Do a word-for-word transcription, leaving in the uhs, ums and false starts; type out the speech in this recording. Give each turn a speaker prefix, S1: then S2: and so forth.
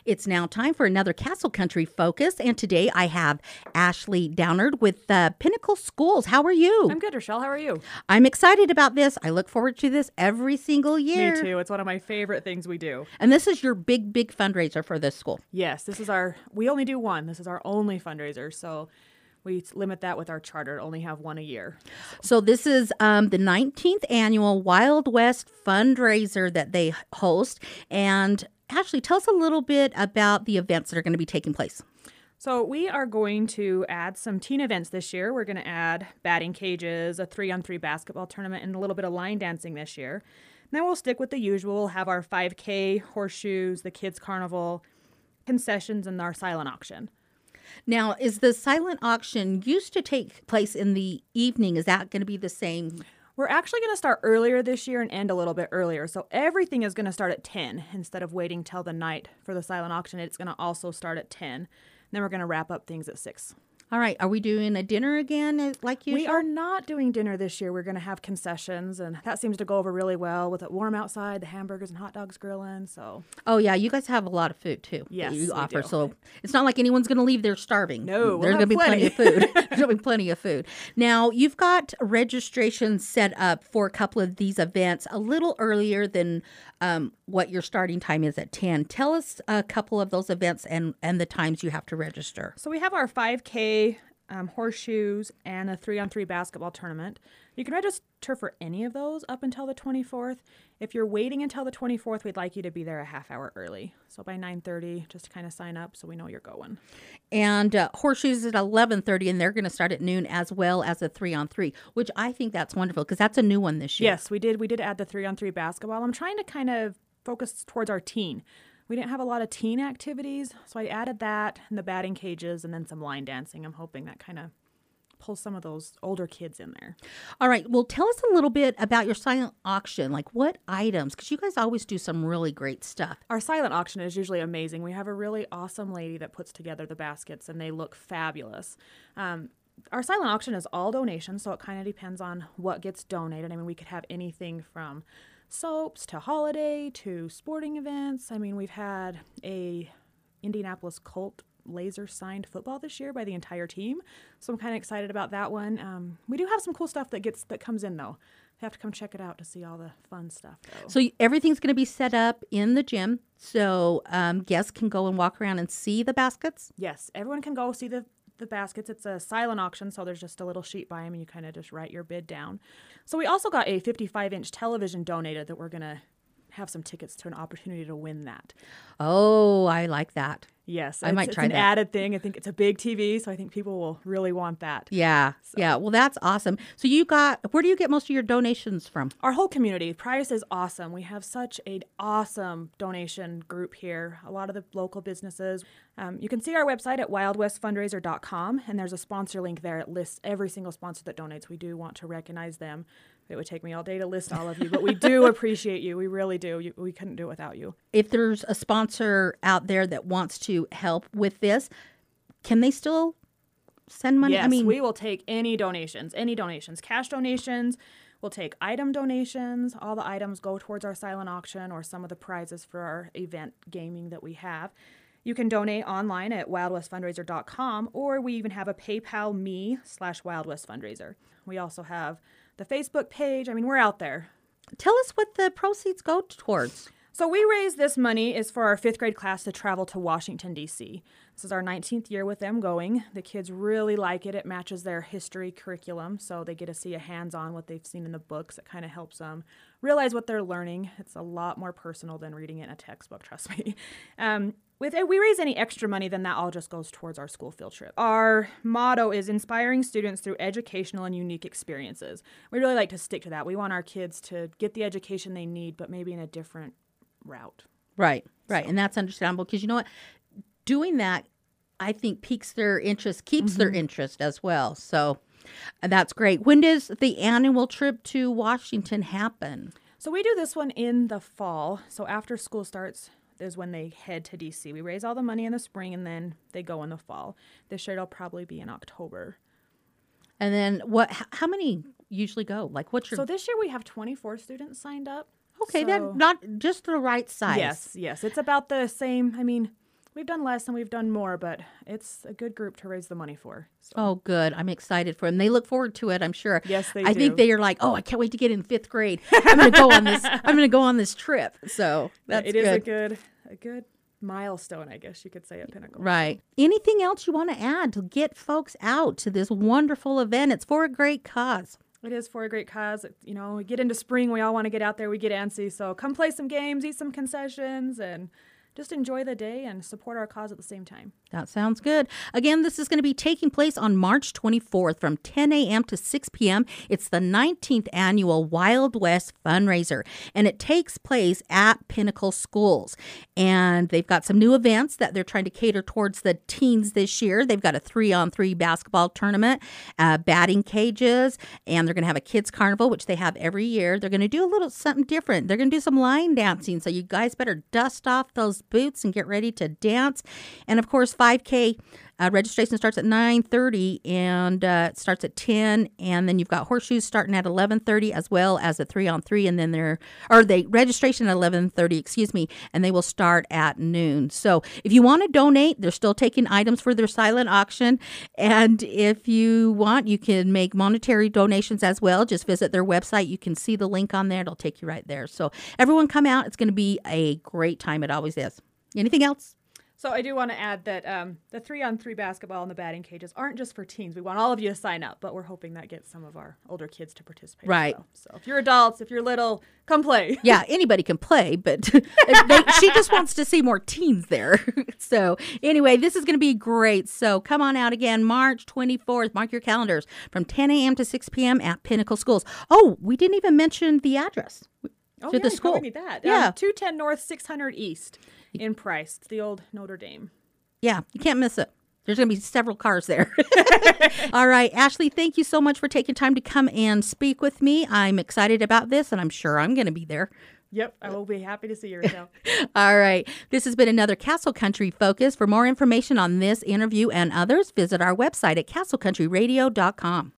S1: It's now time for another Castle Country Focus, and today I have Ashley Downard with uh, Pinnacle Schools. How are you?
S2: I'm good, Rochelle. How are you?
S1: I'm excited about this. I look forward to this every single year.
S2: Me too. It's one of my favorite things we do.
S1: And this is your big, big fundraiser for this school.
S2: Yes, this is our, we only do one. This is our only fundraiser, so we limit that with our charter to only have one a year.
S1: So, so this is um, the nineteenth annual Wild West fundraiser that they host, and Ashley, tell us a little bit about the events that are going to be taking place.
S2: So we are going to add some teen events this year. We're going to add batting cages, a three-on-three basketball tournament, and a little bit of line dancing this year. And then we'll stick with the usual. We'll have our five K, horseshoes, the kids' carnival, concessions, and our silent auction.
S1: Now, is the silent auction used to take place in the evening? Is that going to be the same?
S2: We're actually going to start earlier this year and end a little bit earlier. So everything is going to start at ten instead of waiting till the night for the silent auction. It's going to also start at ten. And then we're going to wrap up things at six.
S1: All right. Are we doing a dinner again uh, like usual?
S2: We are not doing dinner this year. We're going to have concessions, and that seems to go over really well with it warm outside, the hamburgers and hot dogs grilling. So,
S1: oh yeah, you guys have a lot of food too.
S2: Yes,
S1: that you
S2: we
S1: offer.
S2: do.
S1: So it's not like anyone's going to leave there starving.
S2: No,
S1: there's going to be plenty. plenty of food. There's going to be plenty of food. Now you've got registration set up for a couple of these events a little earlier than um, what your starting time is at ten. Tell us a couple of those events and and the times you have to register.
S2: So we have our five K. Um, horseshoes, and a three-on-three basketball tournament. You can register for any of those up until the twenty-fourth. If you're waiting until the twenty-fourth, we'd like you to be there a half hour early. So by nine thirty, just to kind of sign up so we know you're going.
S1: And uh, horseshoes at eleven thirty, and they're going to start at noon as well as a three-on-three, which I think that's wonderful because that's a new one this year.
S2: Yes, we did. We did add the three-on-three basketball. I'm trying to kind of focus towards our teen. We didn't have a lot of teen activities, so I added that and the batting cages and then some line dancing. I'm hoping that kind of pulls some of those older kids in there.
S1: All right. Well, tell us a little bit about your silent auction. Like what items? Because you guys always do some really great stuff.
S2: Our silent auction is usually amazing. We have a really awesome lady that puts together the baskets, and they look fabulous. Um, our silent auction is all donations, so it kind of depends on what gets donated. I mean, we could have anything from soaps to holiday to sporting events. I mean, we've had a Indianapolis Colt laser signed football this year by the entire team, so I'm kind of excited about that one. Um, we do have some cool stuff that gets that comes in though. You have to come check it out to see all the fun stuff though.
S1: So everything's going to be set up in the gym, so um, guests can go and walk around and see the baskets.
S2: Yes, everyone can go see the the baskets. It's a silent auction, so there's just a little sheet by them, and you kind of just write your bid down. So we also got a fifty-five inch television donated that we're going to have some tickets to an opportunity to win that.
S1: Oh, I like that.
S2: Yes,
S1: I
S2: it's,
S1: might
S2: it's
S1: try
S2: an
S1: that.
S2: added thing. I think it's a big T V, so I think people will really want that.
S1: Yeah,
S2: So.
S1: yeah. Well, that's awesome. So you got, where do you get most of your donations from?
S2: Our whole community. Price is awesome. We have such an awesome donation group here. A lot of the local businesses. Um, you can see our website at wild west fundraiser dot com, and there's a sponsor link there. It lists every single sponsor that donates. We do want to recognize them. It would take me all day to list all of you, but we do appreciate you. We really do. You, we couldn't do it without you.
S1: If there's a sponsor out there that wants to help with this, can they still send money?
S2: Yes,
S1: I mean,
S2: we will take any donations, any donations, cash donations. We'll take item donations. All the items go towards our silent auction or some of the prizes for our event gaming that we have. You can donate online at wild west fundraiser dot com, or we even have a PayPal me slash Wild West Fundraiser. We also have the Facebook page. I mean, we're out there.
S1: tell us what the proceeds go towards.
S2: So we raise this money is for our fifth grade class to travel to Washington, D C. This is our nineteenth year with them going. The kids really like it. It matches their history curriculum, so they get to see a hands-on what they've seen in the books. It kind of helps them realize what they're learning. It's a lot more personal than reading it in a textbook, trust me. Um, With if we raise any extra money, then that all just goes towards our school field trip. Our motto is inspiring students through educational and unique experiences. We really like to stick to that. We want our kids to get the education they need, but maybe in a different route.
S1: Right, right.
S2: So.
S1: And that's understandable because you know what? Doing that, I think, piques their interest, keeps mm-hmm. their interest as well. So uh, that's great. When does the annual trip to Washington happen?
S2: So we do this one in the fall. So after school starts is when they head to D C. We raise all the money in the spring, and then they go in the fall. This year it'll probably be in October.
S1: And then what? h- how many usually go? Like what's your...
S2: So this year we have twenty-four students signed up.
S1: Okay,
S2: so,
S1: that not just the right size.
S2: Yes, yes. It's about the same. I mean, We've done less and we've done more, but it's a good group to raise the money for. So.
S1: Oh, good. I'm excited for them. They look forward to it, I'm sure.
S2: Yes, they
S1: I
S2: do.
S1: think they are like, oh, I can't wait to get in fifth grade. I'm going to go on this. I'm going to go on this trip. So that's
S2: it
S1: good.
S2: is a good, a good milestone, I guess you could say, at Pinnacle.
S1: Right. Anything else you want to add to get folks out to this wonderful event? It's for a great cause.
S2: It is for a great cause. You know, we get into spring, we all want to get out there, we get antsy. So come play some games, eat some concessions, and just enjoy the day and support our cause at the same time.
S1: That sounds good. Again, this is going to be taking place on March twenty-fourth from ten a.m. to six p.m. It's the nineteenth annual Wild West fundraiser, and it takes place at Pinnacle Schools. And they've got some new events that they're trying to cater towards the teens this year. They've got a three-on-three basketball tournament, uh, batting cages, and they're going to have a kids carnival, which they have every year. They're going to do a little something different. They're going to do some line dancing, so you guys better dust off those boots and get ready to dance. And of course, five K uh, registration starts at nine thirty and uh, it starts at ten, and then you've got horseshoes starting at eleven thirty, as well as a three on three, and then they're or they registration at eleven thirty, excuse me, and they will start at noon. So if you want to donate, they're still taking items for their silent auction, and if you want, you can make monetary donations as well. Just visit their website. You can see the link on there. It'll take you right there. So everyone come out. It's going to be a great time. It always is. Anything else?
S2: So I do want to add that um, the three-on-three basketball and the batting cages aren't just for teens. We want all of you to sign up, but we're hoping that gets some of our older kids to participate.
S1: Right.
S2: As well. So if you're adults, if you're little, come play.
S1: Yeah, anybody can play, but they, she just wants to see more teens there. So anyway, this is going to be great. So come on out again, March twenty-fourth. Mark your calendars from ten a.m. to six p.m. at Pinnacle Schools. Oh, we didn't even mention the address.
S2: Oh,
S1: to
S2: yeah,
S1: the
S2: you
S1: school.
S2: probably need that.
S1: Yeah.
S2: Um, two ten North, six hundred East in Price. It's the old Notre Dame.
S1: Yeah, you can't miss it. There's going to be several cars there. All right, Ashley, thank you so much for taking time to come and speak with me. I'm excited about this, and I'm sure I'm going to be there.
S2: Yep, I will be happy to see you, Rochelle.
S1: All right, this has been another Castle Country Focus. For more information on this interview and others, visit our website at castle country radio dot com.